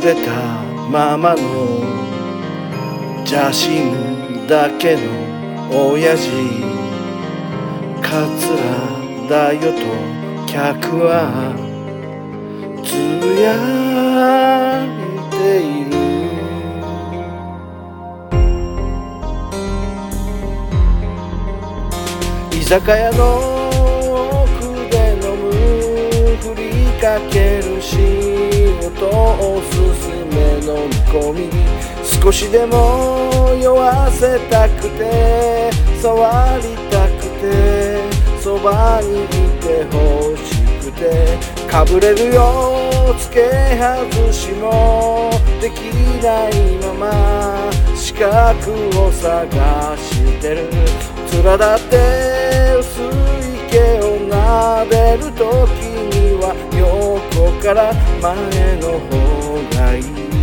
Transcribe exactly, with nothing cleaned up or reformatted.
れたままの写真だけの親父、カツラだよと客はつぶやいている。居酒屋の奥で飲むふりかける仕事おすすめの煮込み、少しでも酔わせたくて触りたくてそばにいてほしくて、かぶれるよ付け外しもできないまま資格を探してる。面だって薄い毛を撫でるときには横から前の方がいい。